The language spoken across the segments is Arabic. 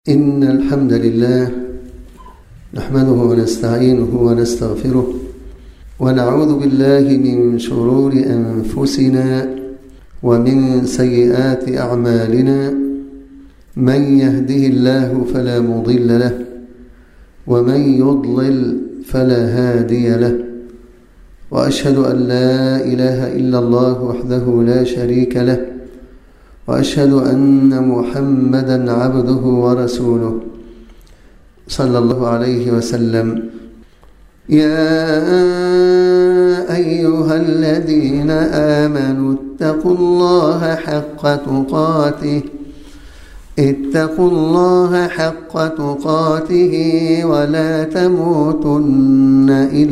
إن الحمد لله نحمده ونستعينه ونستغفره ونعوذ بالله من شرور أنفسنا ومن سيئات أعمالنا. من يهده الله فلا مضل له ومن يضلل فلا هادي له، وأشهد أن لا إله إلا الله وحده لا شريك له، وأشهد أن محمدًا عبده ورسوله صلى الله عليه وسلم. يا أيها الذين آمنوا اتقوا الله حق تقاته ولا تموتن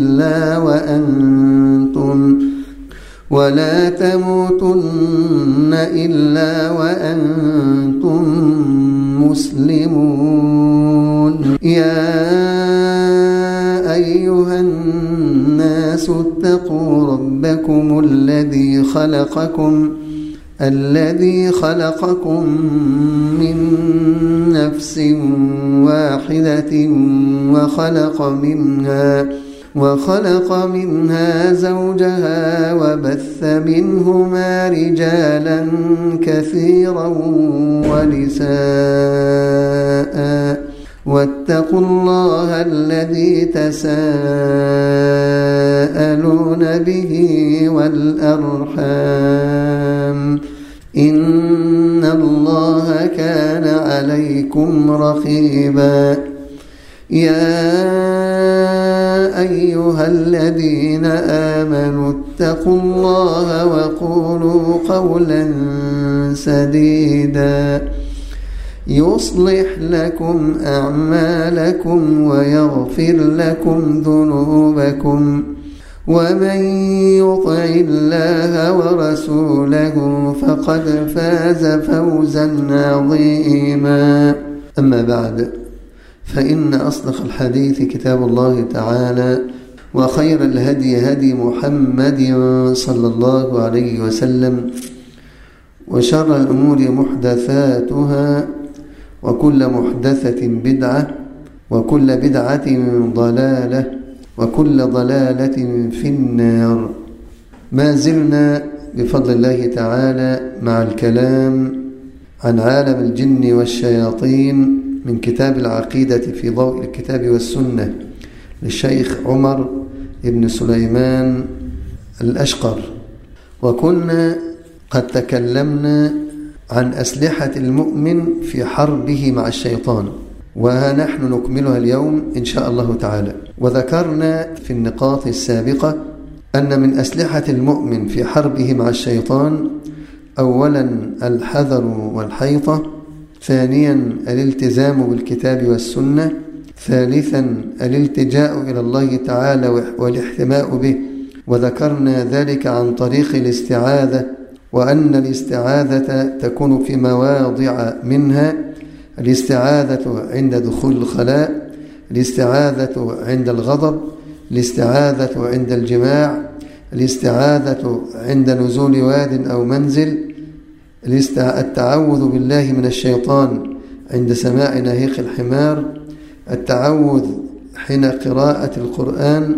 إلا وأنتم مسلمون. يا أيها الناس اتقوا ربكم الذي خلقكم من نفس واحدة وخلق منها زوجها وبث منهما رجالا كثيرا ونساء، واتقوا الله الذي تساءلون به والأرحام، إن الله كان عليكم رقيبا. يا أيها الذين آمنوا اتقوا الله وقولوا قولا سديدا يصلح لكم أعمالكم ويغفر لكم ذنوبكم، ومن يطع الله ورسوله فقد فاز فوزا عظيما. أما بعد، فإن أصدق الحديث كتاب الله تعالى، وخير الهدي هدي محمد صلى الله عليه وسلم، وشر الأمور محدثاتها، وكل محدثة بدعة، وكل بدعة ضلالة، وكل ضلالة في النار. ما زلنا بفضل الله تعالى مع الكلام عن عالم الجن والشياطين من كتاب العقيدة في ضوء الكتاب والسنة للشيخ عمر بن سليمان الأشقر. وكنا قد تكلمنا عن أسلحة المؤمن في حربه مع الشيطان، وها نحن نكملها اليوم إن شاء الله تعالى. وذكرنا في النقاط السابقة أن من أسلحة المؤمن في حربه مع الشيطان أولا الحذر والحيطة، ثانيا الالتزام بالكتاب والسنة، ثالثا الالتجاء إلى الله تعالى والاحتماء به، وذكرنا ذلك عن طريق الاستعاذة، وأن الاستعاذة تكون في مواضع منها: الاستعاذة عند دخول الخلاء، الاستعاذة عند الغضب، الاستعاذة عند الجماع، الاستعاذة عند نزول واد أو منزل، التعوذ بالله من الشيطان عند سماع نهيق الحمار، التعوذ حين قراءة القرآن.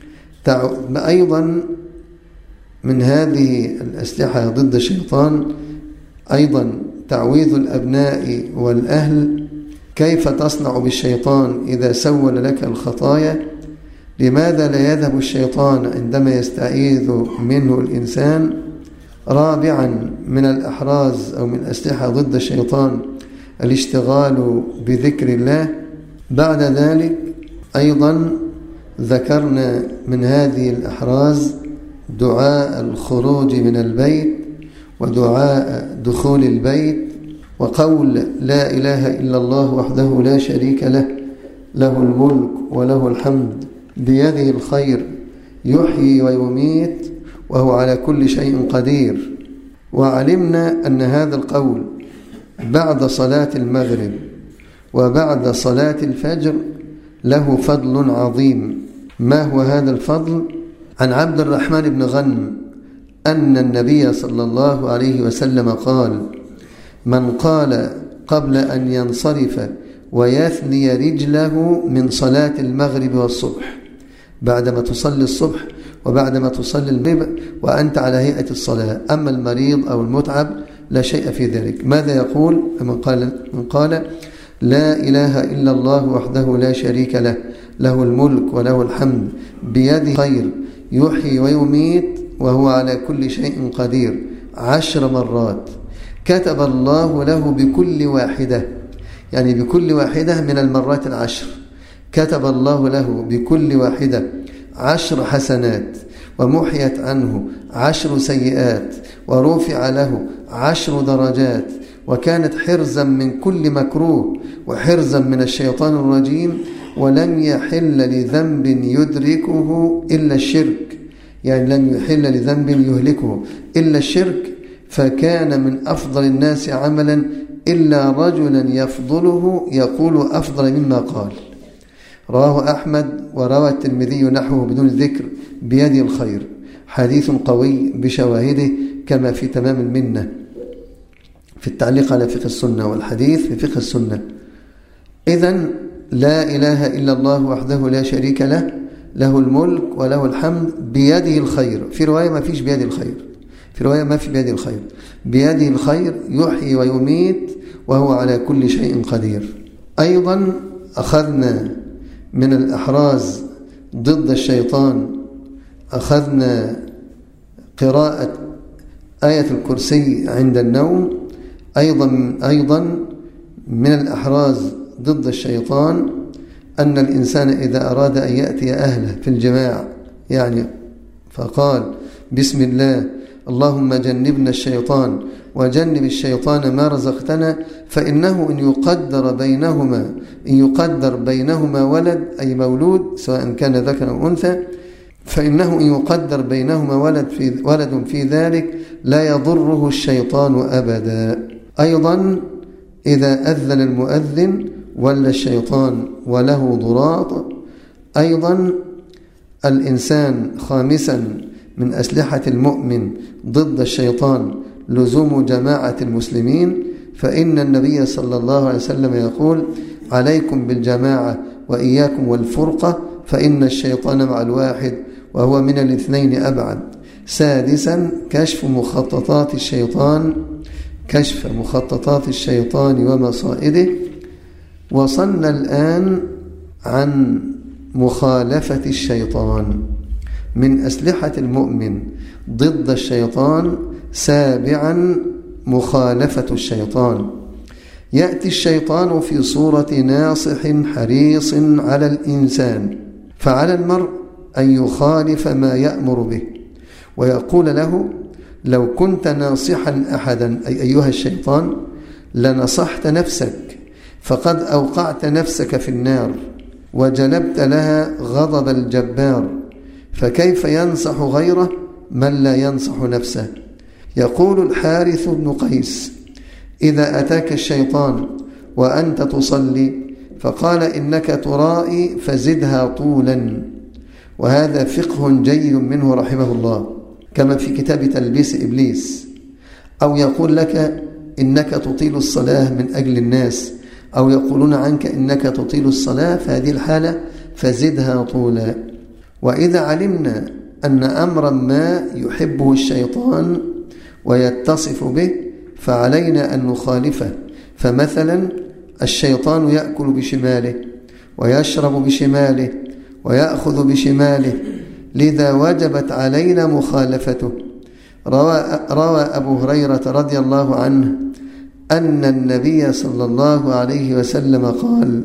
أيضا من هذه الأسلحة ضد الشيطان أيضا تعويذ الأبناء والأهل. كيف تصنع بالشيطان إذا سول لك الخطايا؟ لماذا لا يذهب الشيطان عندما يستعيذ منه الإنسان؟ رابعا من الأحراز أو من الأسلحة ضد الشيطان الاشتغال بذكر الله. بعد ذلك أيضا ذكرنا من هذه الأحراز دعاء الخروج من البيت، ودعاء دخول البيت، وقول لا إله إلا الله وحده لا شريك له، له الملك وله الحمد بيده الخير يحيي ويميت وهو على كل شيء قدير. وعلمنا أن هذا القول بعد صلاة المغرب وبعد صلاة الفجر له فضل عظيم. ما هو هذا الفضل؟ عن عبد الرحمن بن غنم أن النبي صلى الله عليه وسلم قال: من قال قبل أن ينصرف ويثني رجله من صلاة المغرب والصبح، بعدما تصلي الصبح وبعدما تصلي المغرب وأنت على هيئة الصلاة. أما المريض أو المتعب لا شيء في ذلك. ماذا يقول من قال لا إله إلا الله وحده لا شريك له، له الملك وله الحمد بيده خير يحيي ويميت وهو على كل شيء قدير 10 مرات، كتب الله له بكل واحدة، يعني بكل واحدة من المرات 10، كتب الله له بكل واحدة 10 حسنات، ومحيت عنه 10 سيئات، ورفع له 10 درجات، وكانت حرزا من كل مكروه وحرزا من الشيطان الرجيم، ولم يحل لذنب يدركه إلا الشرك، يعني لم يحل لذنب يهلكه إلا الشرك، فكان من أفضل الناس عملا إلا رجلا يفضله يقول أفضل مما قال. رواه أحمد وروى الترمذي نحوه بدون ذكر بيد الخير، حديث قوي بشواهده كما في تمام المنة في التعليق على فقه السنة، والحديث في فقه السنة. إذن لا إله إلا الله وحده لا شريك له، له الملك وله الحمد بيده الخير. في رواية ما فيش بيده الخير، في رواية ما في بيده الخير، بيده الخير يحيي ويميت وهو على كل شيء قدير. أيضا أخذنا من الأحراز ضد الشيطان، أخذنا قراءة آية الكرسي عند النوم. أيضا من الأحراز ضد الشيطان أن الإنسان إذا أراد أن يأتي أهله في الجماع يعني فقال بسم الله اللهم جنبنا الشيطان وجنب الشيطان ما رزقتنا، فإنه إن يقدر بينهما ولد أي مولود سواء كان ذكر أو أنثى، فإنه إن يقدر بينهما ولد في ذلك لا يضره الشيطان أبدا. أيضا إذا أذن المؤذن ولا الشيطان وله ضراط. أيضا الإنسان خامسا من أسلحة المؤمن ضد الشيطان لزوم جماعة المسلمين، فإن النبي صلى الله عليه وسلم يقول عليكم بالجماعة وإياكم والفرقة فإن الشيطان مع الواحد وهو من الاثنين أبعد. سادسا كشف مخططات الشيطان ومصائده. وصلنا الآن عن مخالفة الشيطان من أسلحة المؤمن ضد الشيطان. سابعا مخالفة الشيطان. يأتي الشيطان في صورة ناصح حريص على الإنسان، فعلى المرء أن يخالف ما يأمر به ويقول له لو كنت ناصحا أحدا أي أيها الشيطان لنصحت نفسك، فقد أوقعت نفسك في النار وجلبت لها غضب الجبار، فكيف ينصح غيره من لا ينصح نفسه. يقول الحارث بن قيس إذا أتاك الشيطان وأنت تصلي فقال إنك ترائي فزدها طولا، وهذا فقه جيد منه رحمه الله كما في كتاب تلبيس إبليس. أو يقول لك إنك تطيل الصلاة من أجل الناس، أو يقولون عنك إنك تطيل الصلاة، فهذه الحالة فزدها طولا. وإذا علمنا أن أمرا ما يحبه الشيطان ويتصف به فعلينا أن نخالفه. فمثلا الشيطان يأكل بشماله ويشرب بشماله ويأخذ بشماله، لذا وجبت علينا مخالفته. روى أبو هريرة رضي الله عنه أن النبي صلى الله عليه وسلم قال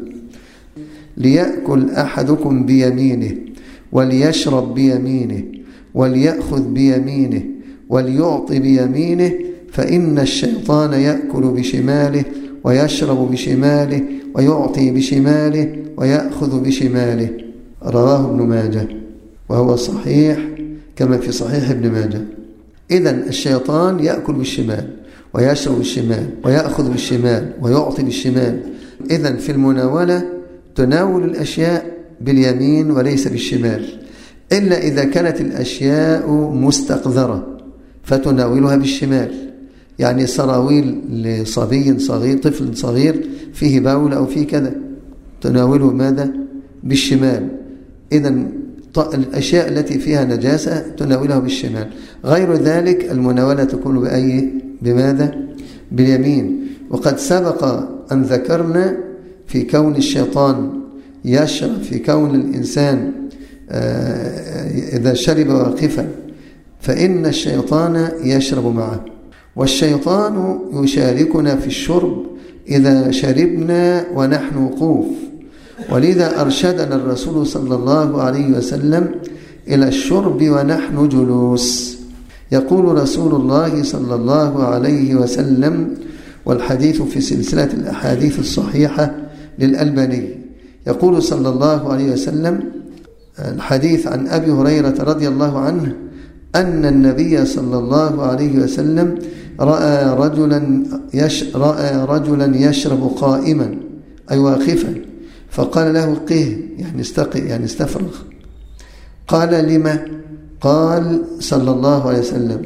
ليأكل أحدكم بيمينه وليشرب بيمينه وليأخذ بيمينه وليعطي بيمينه، فإن الشيطان يأكل بشماله ويشرب بشماله ويعطي بشماله ويأخذ بشماله. رواه ابن ماجه وهو صحيح كما في صحيح ابن ماجه. إذن الشيطان يأكل بالشمال ويشرب بالشمال ويأخذ بالشمال ويعطي بالشمال. إذن في المناولة تناول الأشياء باليمين وليس بالشمال، إلا إذا كانت الأشياء مستقذرة فتناولها بالشمال، يعني سراويل لصبي صغير، طفل صغير فيه باول أو فيه كذا، تناوله ماذا؟ بالشمال. إذن الأشياء التي فيها نجاسة تناولها بالشمال. غير ذلك المناولة تكون بأي؟ بماذا؟ باليمين. وقد سبق أن ذكرنا في كون الشيطان يشرب، في كون الإنسان إذا شرب واقفا فإن الشيطان يشرب معه، والشيطان يشاركنا في الشرب إذا شربنا ونحن وقوف. ولذا أرشدنا الرسول صلى الله عليه وسلم إلى الشرب ونحن جلوس. يقول رسول الله صلى الله عليه وسلم، والحديث في سلسلة الأحاديث الصحيحة للألباني، يقول صلى الله عليه وسلم الحديث عن أبي هريرة رضي الله عنه أن النبي صلى الله عليه وسلم رأى رجلا يشرب قائما أي واقفا، فقال له قه، يعني استقي، يعني استفرغ. قال لما؟ قال صلى الله عليه وسلم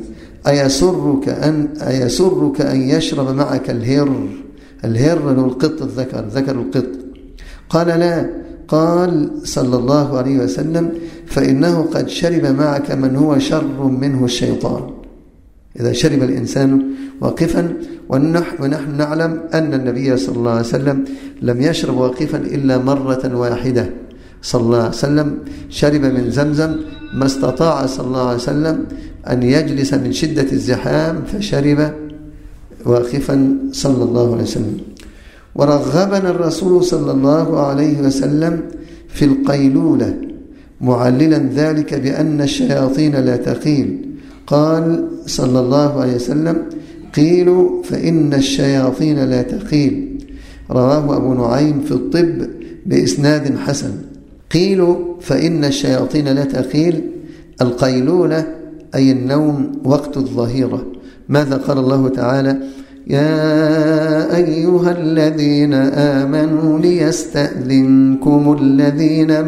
أيسرك أن يشرب معك الهر؟ الهر له القط الذكر، ذكر القط. قال لا. قال صلى الله عليه وسلم فإنه قد شرب معك من هو شر منه الشيطان. إذا شرب الإنسان واقفا، ونحن نعلم أن النبي صلى الله عليه وسلم لم يشرب واقفا إلا مرة واحدة صلى الله عليه وسلم، شرب من زمزم ما استطاع صلى الله عليه وسلم أن يجلس من شدة الزحام فشرب واقفا صلى الله عليه وسلم. ورغبنا الرسول صلى الله عليه وسلم في القيلولة معللا ذلك بأن الشياطين لا تقيل. قال صلى الله عليه وسلم قيلوا فإن الشياطين لا تقيل. رواه أبو نعيم في الطب بإسناد حسن. قيلوا فإن الشياطين لا تقيل، القيلولة أي النوم وقت الظهيرة. ماذا قال الله تعالى؟ يا أيها الذين آمنوا ليستأذنكم الذين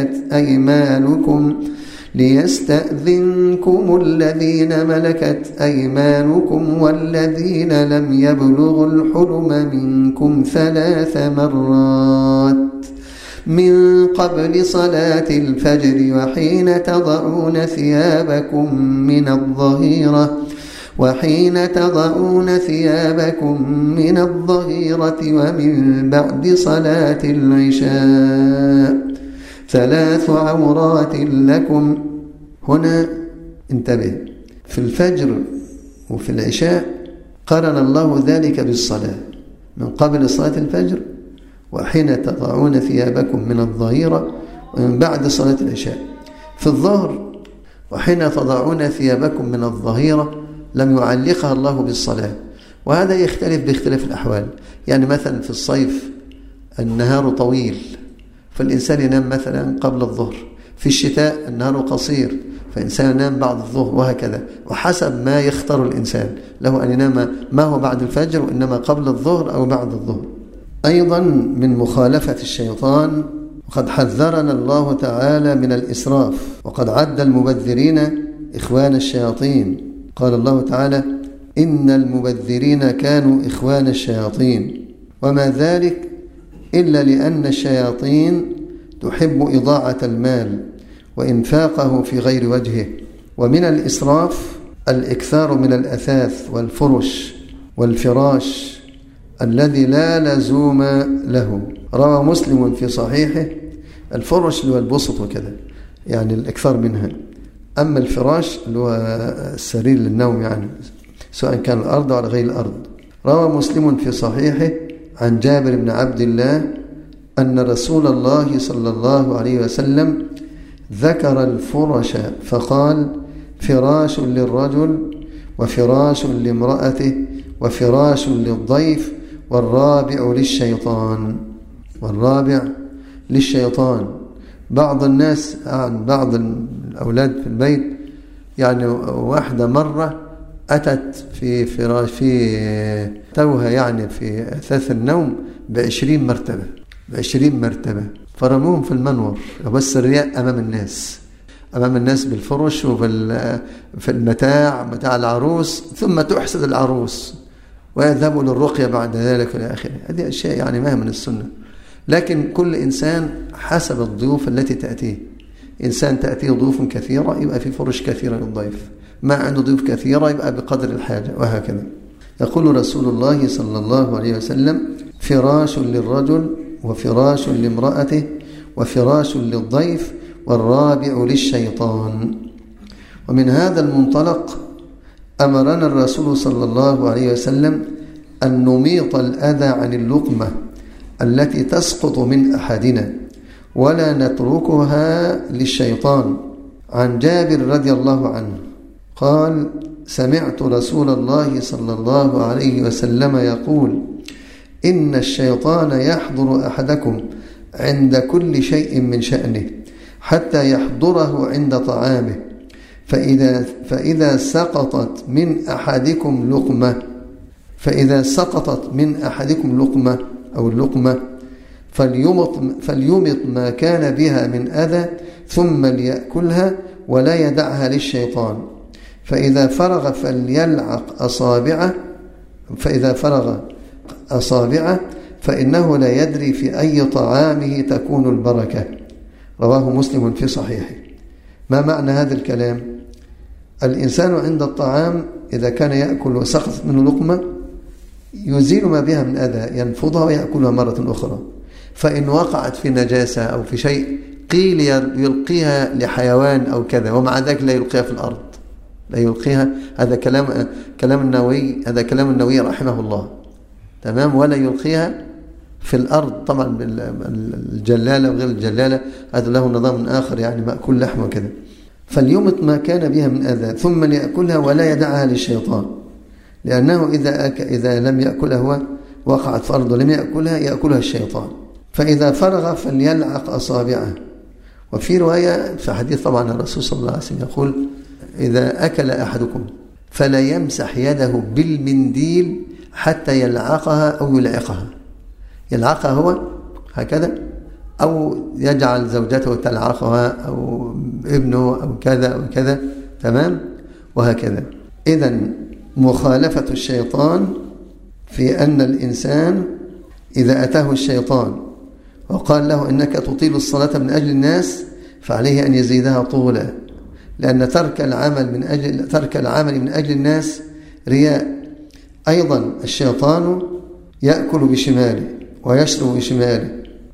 ملكت أيمانكم والذين لم يبلغوا الحلم منكم 3 مرات من قبل صلاة الفجر وحين تضعون ثيابكم من الظهيرة ومن بعد صلاة العشاء 3 عورات لكم. هنا انتبه، في الفجر وفي العشاء قرن الله ذلك بالصلاة، من قبل صلاة الفجر وحين تضعون ثيابكم من الظهيرة ومن بعد صلاة العشاء. في الظهر وحين تضعون ثيابكم من الظهيرة لم يعلقها الله بالصلاة، وهذا يختلف باختلاف الأحوال. يعني مثلا في الصيف النهار طويل فالإنسان ينام مثلا قبل الظهر، في الشتاء النهار قصير فالإنسان ينام بعد الظهر، وهكذا، وحسب ما يختار الإنسان، له أن ينام ما هو بعد الفجر وإنما قبل الظهر أو بعد الظهر. أيضا من مخالفة الشيطان، وقد حذرنا الله تعالى من الإسراف، وقد عد المبذرين إخوان الشياطين. قال الله تعالى إن المبذرين كانوا إخوان الشياطين، وما ذلك إلا لأن الشياطين تحب إضاعة المال وإنفاقه في غير وجهه. ومن الإسراف الإكثار من الأثاث والفرش والفراش الذي لا لزوم له. روى مسلم في صحيحه الفرش اللي هو البسط وكذا، يعني الإكثار منها. أما الفراش اللي هو السرير للنوم، يعني سواء كان الأرض أو على غير الأرض. روى مسلم في صحيحه عن جابر بن عبد الله أن رسول الله صلى الله عليه وسلم ذكر الفرش فقال فراش للرجل وفراش لامرأته وفراش للضيف والرابع للشيطان. بعض الناس عن بعض الأولاد في البيت، يعني واحدة مرة أتت في فراش في توها، يعني في أثاث النوم ب20 مرتبة، فرموهم في المنور بس الرياء أمام الناس. أمام الناس بالفرش وفي متاع العروس، ثم تحسد العروس ويذهبوا للرقية بعد ذلك إلى آخره. هذه أشياء يعني ما هي من السنة. لكن كل إنسان حسب الضيوف التي تأتيه. إنسان تأتيه ضيوف كثيرة يبقى في فرش كثيرة للضيف، ما عنده ضيوف كثيرة يبقى بقدر الحاجة، وهكذا. يقول رسول الله صلى الله عليه وسلم: فراش للرجل وفراش لامرأته وفراش للضيف والرابع للشيطان. ومن هذا المنطلق أمرنا الرسول صلى الله عليه وسلم أن نميط الأذى عن اللقمة التي تسقط من أحدنا ولا نتركها للشيطان. عن جابر رضي الله عنه قال: سمعت رسول الله صلى الله عليه وسلم يقول: إن الشيطان يحضر أحدكم عند كل شيء من شأنه حتى يحضره عند طعامه، فإذا سقطت من أحدكم لقمة أو اللقمة فليمط ما كان بها من أذى ثم ليأكلها ولا يدعها للشيطان. فإذا فرغ فليلعق أصابعه فإنه لا يدري في أي طعامه تكون البركة. رواه مسلم في صحيحه. ما معنى هذا الكلام؟ الإنسان عند الطعام إذا كان يأكل وسقطت منه لقمة يزيل ما بها من أذى، ينفضها ويأكلها مرة أخرى. فإن وقعت في نجاسة أو في شيء قيل يلقيها لحيوان أو كذا، ومع ذلك لا يلقيها في الأرض، لا يلقيها. هذا كلام النووي، هذا كلام النووي رحمه الله، تمام. ولا يلقيها في الأرض. طبعا الجلالة وغير الجلالة هذا له نظام آخر، يعني مأكول لحم وكذا. فليمط ما كان بها من أذى ثم ليأكلها ولا يدعها للشيطان، لأنه إذا لم يأكلها هو وقعت في أرض ولم يأكلها الشيطان. فإذا فرغ فليلعق أصابعه. وفي رواية في حديث طبعا الرسول صلى الله عليه وسلم يقول: إذا أكل أحدكم فلا يمسح يده بالمنديل حتى يلعقها أو يلعقها. يلعقها هو هكذا، أو يجعل زوجته تلعقها أو ابنه أو كذا أو كذا، تمام، وهكذا. إذن مخالفة الشيطان في أن الإنسان إذا أتاه الشيطان وقال له إنك تطيل الصلاة من أجل الناس فعليه أن يزيدها طولا، لأن ترك العمل من أجل الناس رياء. أيضا الشيطان يأكل بشماله ويشرب بشماله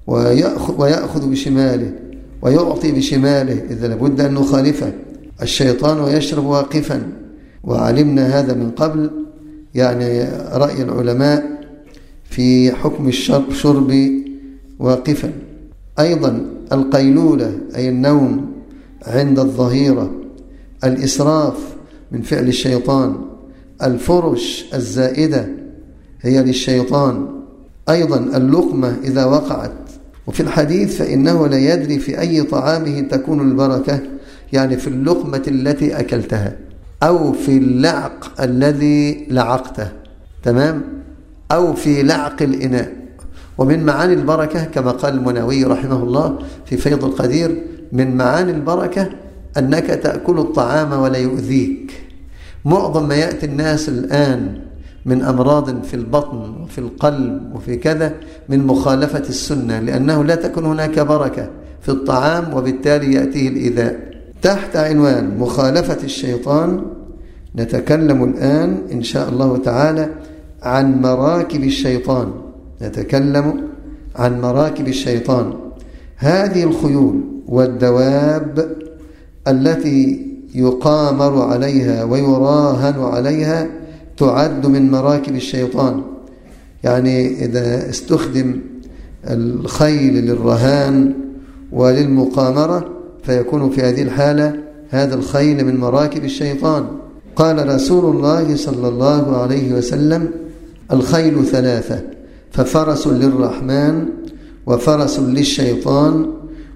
ويأخذ بشماله ويعطي بشماله، إذا لابد أن نخالفه. الشيطان يشرب واقفا، وعلمنا هذا من قبل، يعني رأي العلماء في حكم الشرب واقفا. أيضا القيلولة أي النوم عند الظهيرة، الإسراف من فعل الشيطان، الفرش الزائدة هي للشيطان. أيضا اللقمة إذا وقعت. وفي الحديث: فإنه لا يدري في أي طعامه تكون البركة، يعني في اللقمة التي أكلتها أو في اللعق الذي لعقته، تمام، أو في لعق الإناء. ومن معاني البركة كما قال المنووي رحمه الله في فيض القدير: من معاني البركة أنك تأكل الطعام ولا يؤذيك. معظم ما يأتي الناس الآن من أمراض في البطن وفي القلب وفي كذا من مخالفة السنة، لأنه لا تكون هناك بركة في الطعام وبالتالي يأتيه الإيذاء. تحت عنوان مخالفة الشيطان نتكلم الآن إن شاء الله تعالى عن مراكب الشيطان. نتكلم عن مراكب الشيطان. هذه الخيول والدواب التي يقامر عليها ويراهن عليها تعد من مراكب الشيطان. يعني إذا استخدم الخيل للرهان وللمقامرة فيكون في هذه الحالة هذا الخيل من مراكب الشيطان. قال رسول الله صلى الله عليه وسلم: الخيل ثلاثة، ففرس للرحمن وفرس للشيطان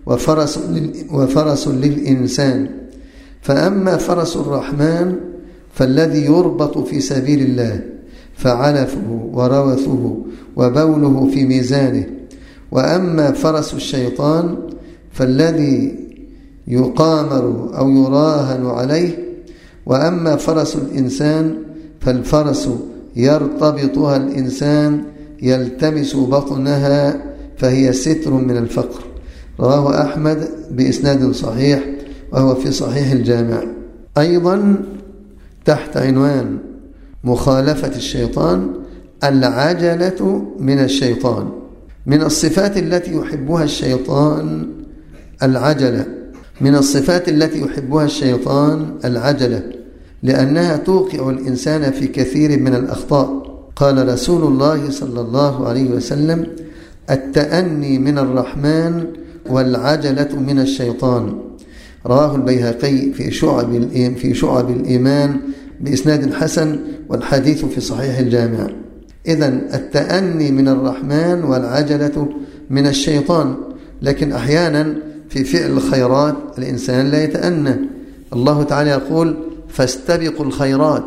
وفرس للإنسان. فأما فرس الرحمن فالذي يربط في سبيل الله فعلفه وروثه وبوله في ميزانه. وأما فرس الشيطان فالذي يقامر أو يراهن عليه. وأما فرس الإنسان فالفرس يرتبطها الإنسان يلتمس بطنها فهي ستر من الفقر. رواه أحمد بإسناد صحيح وهو في صحيح الجامع. أيضا تحت عنوان مخالفة الشيطان العجلة من الشيطان. من الصفات التي يحبها الشيطان العجلة، من الصفات التي يحبها الشيطان العجلة، لأنها توقع الإنسان في كثير من الأخطاء. قال رسول الله صلى الله عليه وسلم: التأني من الرحمن والعجلة من الشيطان. رواه البيهقي في شعب الإيمان بإسناد حسن، والحديث في صحيح الجامع. إذن التأني من الرحمن والعجلة من الشيطان. لكن أحيانا في فعل الخيرات الإنسان لا يتأنى. الله تعالى يقول: فاستبقوا الخيرات،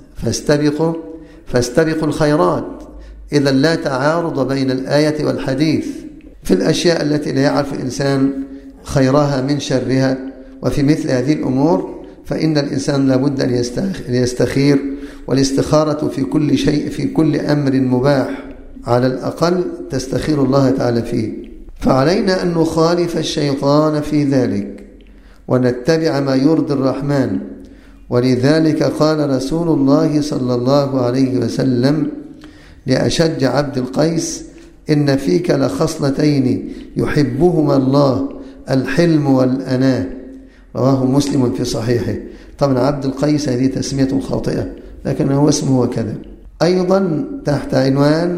فاستبقوا الخيرات. إذا لا تعارض بين الآية والحديث في الأشياء التي لا يعرف الإنسان خيرها من شرها. وفي مثل هذه الأمور فإن الإنسان لابد أن يستخير، والاستخارة في كل شيء، في كل أمر مباح على الأقل تستخير الله تعالى فيه. فعلينا أن نخالف الشيطان في ذلك ونتبع ما يرضي الرحمن. ولذلك قال رسول الله صلى الله عليه وسلم لأشج عبد القيس: إن فيك لخصلتين يحبهما الله، الحلم والأناة. رواه مسلم في صحيحه. طبعا عبد القيس هذه تسمية خاطئة، لكن هو اسمه كذا. أيضا تحت عنوان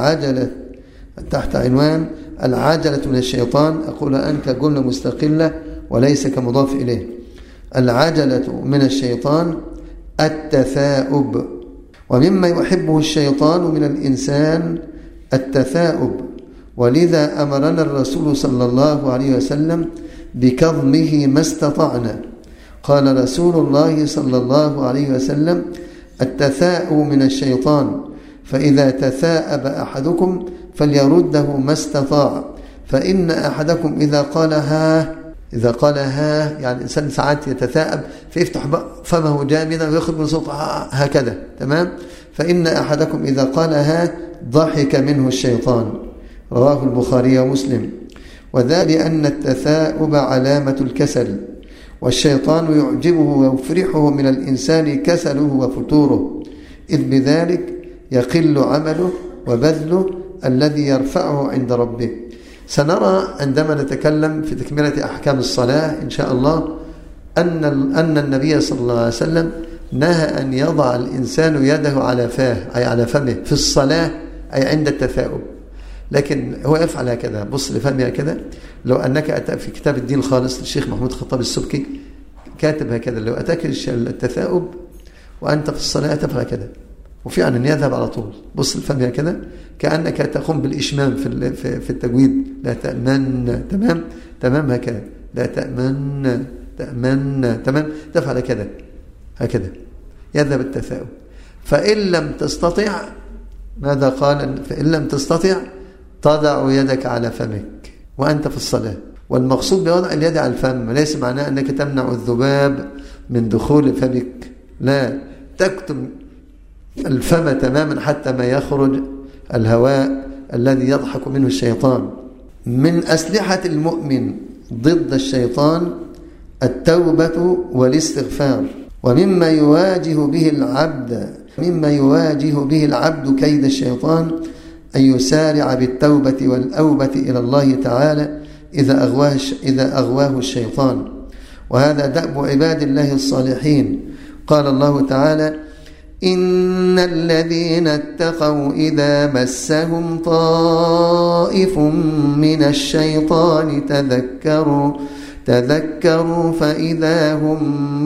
العجلة من الشيطان، أقول أن كجملة مستقلة وليس كمضاف إليه. العجلة من الشيطان التثاؤب. ومما يحبه الشيطان من الإنسان التثاؤب، ولذا أمرنا الرسول صلى الله عليه وسلم بكظمه ما استطعنا. قال رسول الله صلى الله عليه وسلم: التثاؤب من الشيطان، فإذا تثاءب أحدكم فليرده ما استطاع، فإن أحدكم إذا قال ها يعني الإنسان ساعات يتثاءب فيفتح فمه جامدا ويخرج من صوت هكذا، تمام؟ فإن أحدكم إذا قال ها ضحك منه الشيطان. رواه البخاري ومسلم. وذلك لأن التثاؤب علامة الكسل، والشيطان يعجبه ويفرحه من الإنسان كسله وفتوره، إذ بذلك يقل عمله وبذله الذي يرفعه عند ربه. سنرى عندما نتكلم في تكملة أحكام الصلاة إن شاء الله أن النبي صلى الله عليه وسلم نهى أن يضع الإنسان يده على فاه، أي على فمه في الصلاة، أي عند التثاؤب. لكن هو يفعل هكذا، بص لفمه هكذا. لو أنك أتى في كتاب الدين الخالص للشيخ محمود خطاب السبكي كاتب هكذا: لو أتاك التثاؤب وأنت في الصلاة تفعل كذا، وفعلا يذهب على طول. بص لفمه هكذا كأنك تقوم بالإشمام في التجويد. لا تأمن، تمام هكذا، لا تأمن، تمام، تفعل كذا هكذا يذهب التثاؤب. فإن لم تستطع، ماذا قال؟ فإن لم تستطع تضع يدك على فمك وأنت في الصلاة. والمقصود بوضع اليد على الفم ليس معناه أنك تمنع الذباب من دخول فمك، لا، تكتم الفم تماما حتى ما يخرج الهواء الذي يضحك منه الشيطان. من أسلحة المؤمن ضد الشيطان التوبة والاستغفار. ومما يواجه به العبد كيد الشيطان أن يسارع بالتوبة والأوبة إلى الله تعالى إذا أغواه الشيطان، وهذا دأب عباد الله الصالحين. قال الله تعالى: إن الذين اتقوا إذا مسهم طائف من الشيطان تذكروا فإذا هم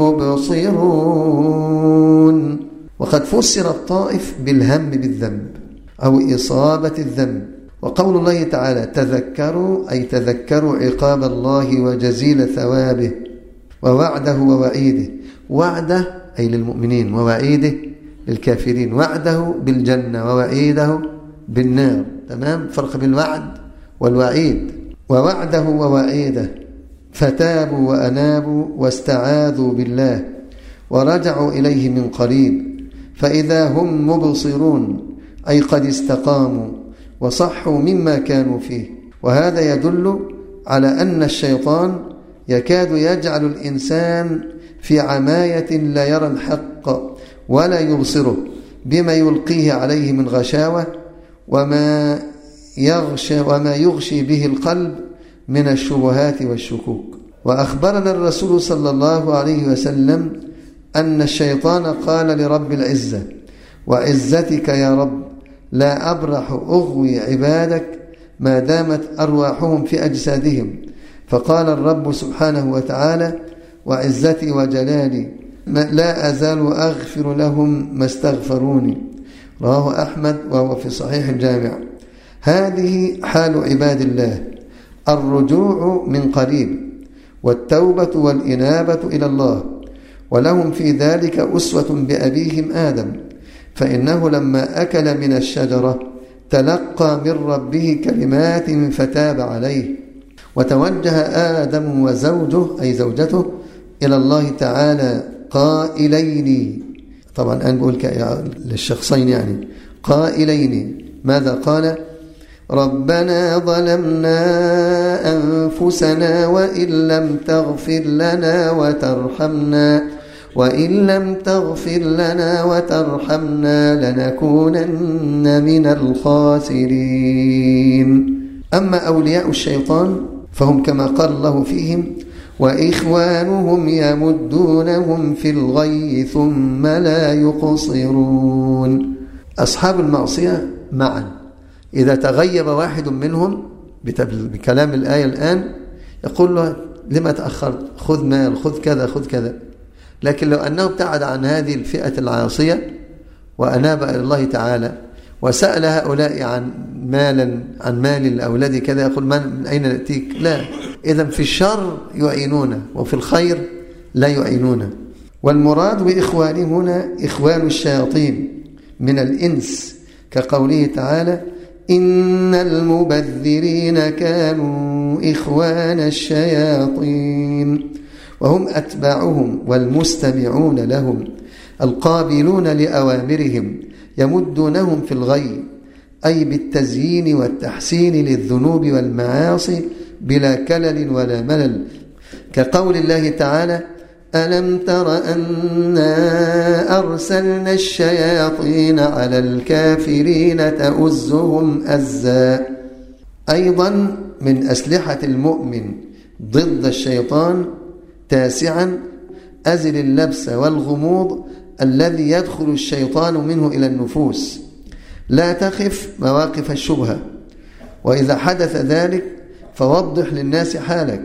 مبصرون. وقد فسر الطائف بالهم بالذنب أو إصابة الذنب. وقول الله تعالى تذكروا أي تذكروا عقاب الله وجزيل ثوابه ووعده ووعيده. وعده أي للمؤمنين، ووعيده للكافرين. وعده بالجنة ووعيده بالنار، تمام؟ فرق بين الوعد والوعيد. ووعده ووعيده فتابوا وأنابوا واستعاذوا بالله ورجعوا إليه من قريب، فإذا هم مبصرون، أي قد استقاموا وصحوا مما كانوا فيه. وهذا يدل على أن الشيطان يكاد يجعل الإنسان في عماية لا يرى الحق ولا يبصره، بما يلقيه عليه من غشاوة وما يغشي به القلب من الشبهات والشكوك. وأخبرنا الرسول صلى الله عليه وسلم أن الشيطان قال لرب العزة: وعزتك يا رب لا أبرح أغوي عبادك ما دامت أرواحهم في أجسادهم. فقال الرب سبحانه وتعالى: وعزتي وجلالي لا أزال أغفر لهم ما استغفروني. رواه أحمد وهو في صحيح الجامع. هذه حال عباد الله، الرجوع من قريب والتوبة والإنابة إلى الله، ولهم في ذلك أسوة بأبيهم آدم، فإنه لما أكل من الشجرة تلقى من ربه كلمات فتاب عليه، وتوجه آدم وزوجه أي زوجته إلى الله تعالى قائلين، طبعا أنا بقول للشخصين يعني قائلين. ماذا قال؟ ربنا ظلمنا أنفسنا وإن لم تغفر لنا وترحمنا لنكونن من الخاسرين. أما أولياء الشيطان فهم كما قال الله فيهم: وإخوانهم يمدونهم في الغي ثم لا يقصرون. أصحاب المعصية معا إذا تغيب واحد منهم بكلام الآية الآن يقول له: لما تأخرت؟ خذ مال، خذ كذا، خذ كذا. لكن لو أنه ابتعد عن هذه الفئة العاصية وأناب إلى الله تعالى وسأل هؤلاء عن مال الأولاد كذا، يقول: من أين نأتيك؟ لا. إذن في الشر يعينونه وفي الخير لا يعينونه. والمراد بإخوانهم هنا إخوان الشياطين من الإنس، كقوله تعالى: إن المبذرين كانوا إخوان الشياطين، وهم أتباعهم والمستمعون لهم القابلون لأوامرهم، يمدونهم في الغي، أي بالتزيين والتحسين للذنوب والمعاصي بلا كلل ولا ملل، كقول الله تعالى: ألم تر أنا أرسلنا الشياطين على الكافرين تؤزهم أزا. أيضا من أسلحة المؤمن ضد الشيطان: تاسعا، أزل اللبس والغموض الذي يدخل الشيطان منه إلى النفوس، لا تخف مواقف الشبهة، وإذا حدث ذلك فوضح للناس حالك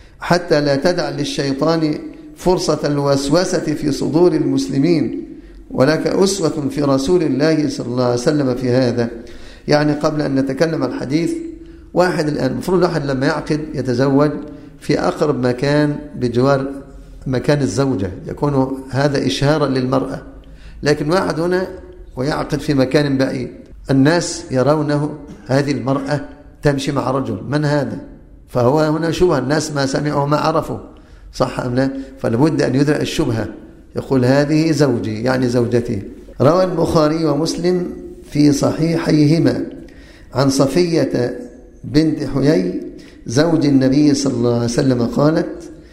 حتى لا تدع للشيطان فرصة الوسوسة في صدور المسلمين، ولك أسوة في رسول الله صلى الله عليه وسلم في هذا. يعني قبل أن نتكلم عن الحديث، واحد الآن المفروض الواحد لما يعقد يتزوج في أقرب مكان بجوار مكان الزوجة، يكون هذا إشهارا للمرأة. لكن واحد هنا ويعقد في مكان بعيد، الناس يرونه هذه المرأة تمشي مع رجل، من هذا؟ فهو هنا شبهة، الناس ما سمعوا ما عرفوا، صح أم لا؟ فلابد أن يدرأ الشبهة، يقول: هذه زوجي، يعني زوجتي. روى البخاري ومسلم في صحيحيهما عن صفية بنت حيي زوج النبي صلى الله عليه وسلم قالت: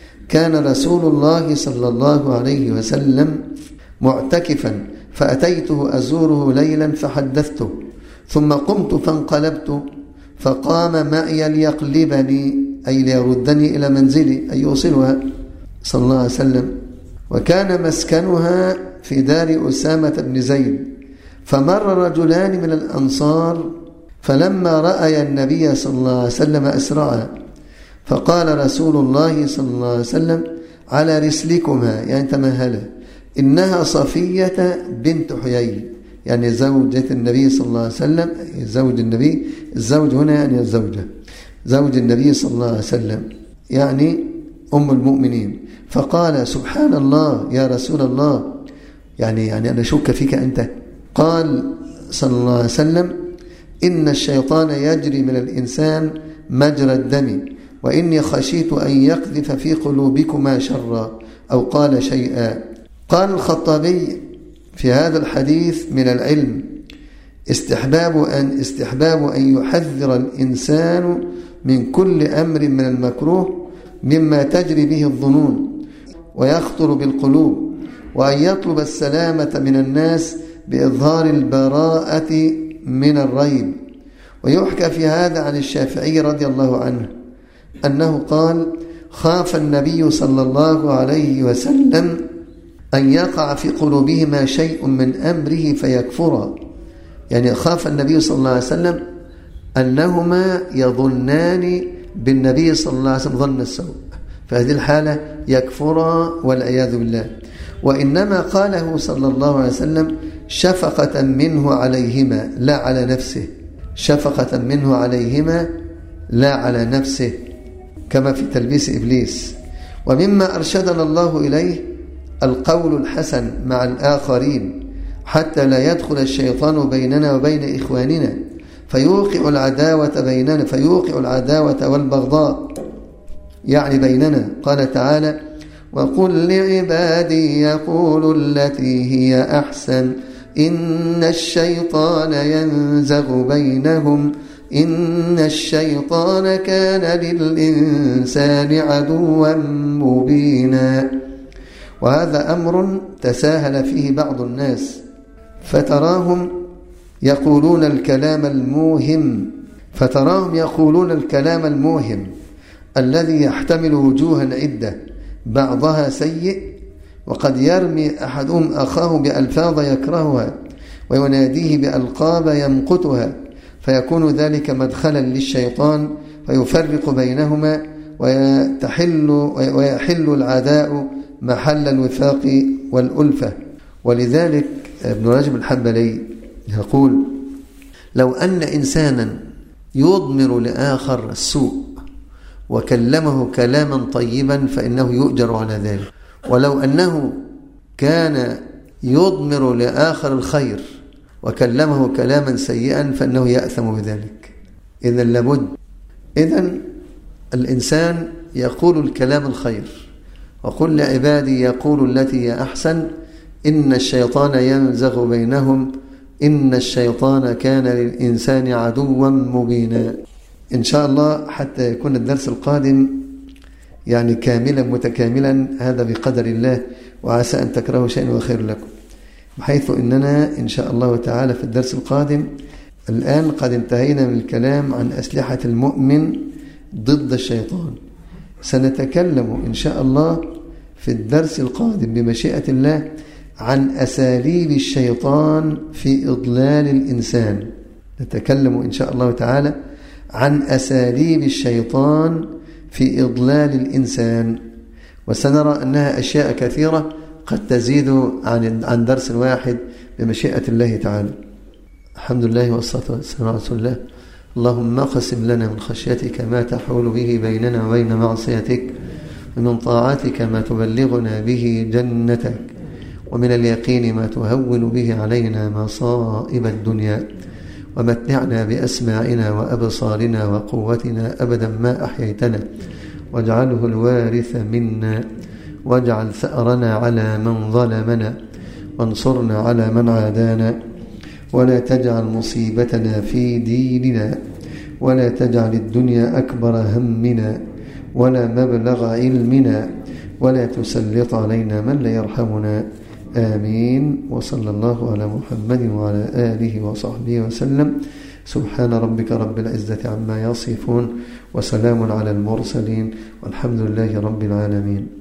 كان رسول الله صلى الله عليه وسلم معتكفا، فأتيته أزوره ليلا فحدثته، ثم قمت فانقلبت، فقام معي ليقلبني، أي ليردني إلى منزلي، أي يوصلها صلى الله عليه وسلم. وكان مسكنها في دار أسامة بن زيد، فمر رجلان من الأنصار، فلما رأي النبي صلى الله عليه وسلم أسرعا، فقال رسول الله صلى الله عليه وسلم: على رسلكما، يعني تمهلا، إنها صفية بنت حيي، يعني زوجة النبي صلى الله عليه وسلم، زوج النبي، الزوج هنا يعني الزوجة، زوج النبي صلى الله عليه وسلم، يعني أم المؤمنين. فقال: سبحان الله يا رسول الله، يعني أنا أشك فيك أنت. قال صلى الله عليه وسلم: إن الشيطان يجري من الإنسان مجرى الدم، وإني خشيت أن يقذف في قلوبكما شرا أو قال شيئا. قال الخطابي في هذا الحديث من العلم استحباب أن يحذر الإنسان من كل أمر من المكروه مما تجري به الظنون ويخطر بالقلوب، وأن يطلب السلامة من الناس بإظهار البراءة من الريب. ويحكى في هذا عن الشافعي رضي الله عنه أنه قال: خاف النبي صلى الله عليه وسلم أن يقع في قلوبهما شيء من أمره فيكفرا. يعني خاف النبي صلى الله عليه وسلم أنهما يظنان بالنبي صلى الله عليه وسلم ظن السوء، فهذه الحالة يكفرا والعياذ بالله. وإنما قاله صلى الله عليه وسلم شفقة منه عليهما لا على نفسه، شفقة منه عليهما لا على نفسه، كما في تلبيس إبليس. ومما أرشدنا الله إليه القول الحسن مع الآخرين حتى لا يدخل الشيطان بيننا وبين إخواننا فيوقع العداوة بيننا، فيوقع العداوة والبغضاء يعني بيننا. قال تعالى: وقل لعبادي يقولوا التي هي أحسن إن الشيطان ينزغ بينهم إن الشيطان كان للإنسان عدوا مبينا. وهذا أمر تساهل فيه بعض الناس، فتراهم يقولون الكلام الموهم الذي يحتمل وجوها عدة بعضها سيء، وقد يرمي أحدهم أخاه بألفاظ يكرهها ويناديه بألقاب يمقتها، فيكون ذلك مدخلا للشيطان فيفرق بينهما ويحل العداء محل الوفاق والألفة. ولذلك ابن رجب الحنبلي يقول: لو أن إنسانا يضمر لآخر السوء وكلمه كلاما طيبا فإنه يؤجر على ذلك، ولو أنه كان يضمر لآخر الخير وكلمه كلاما سيئا فإنه يأثم بذلك. إذن لابد الإنسان يقول الكلام الخير. وقل لعبادي يقول التي هي أحسن إن الشيطان ينزغ بينهم إن الشيطان كان للإنسان عدوا مبينا. إن شاء الله حتى يكون الدرس القادم يعني كاملا متكاملا، هذا بقدر الله، وعسى أن تكرهوا شيئا وخير لكم، بحيث إننا إن شاء الله تعالى في الدرس القادم الآن قد انتهينا من الكلام عن أسلحة المؤمن ضد الشيطان. سنتكلم إن شاء الله في الدرس القادم بمشيئة الله عن أساليب الشيطان في إضلال الإنسان. نتكلم إن شاء الله تعالى عن أساليب الشيطان في إضلال الإنسان، وسنرى أنها أشياء كثيرة قد تزيد عن درس واحد بمشيئة الله تعالى. الحمد لله والصلاة والسلام على رسول الله. اللهم اقسم لنا من خشيتك ما تحول به بيننا وبين معصيتك، ومن طاعتك ما تبلغنا به جنتك، ومن اليقين ما تهون به علينا مصائب الدنيا، ومتعنا بأسماعنا وأبصارنا وقوتنا أبدا ما أحييتنا، واجعله الوارث منا، واجعل ثأرنا على من ظلمنا، وانصرنا على من عادانا، ولا تجعل مصيبتنا في ديننا، ولا تجعل الدنيا أكبر همنا ولا مبلغ علمنا، ولا تسلط علينا من لا يرحمنا. آمين. وصلى الله على محمد وعلى آله وصحبه وسلم. سبحان ربك رب العزة عما يصفون، وسلام على المرسلين، والحمد لله رب العالمين.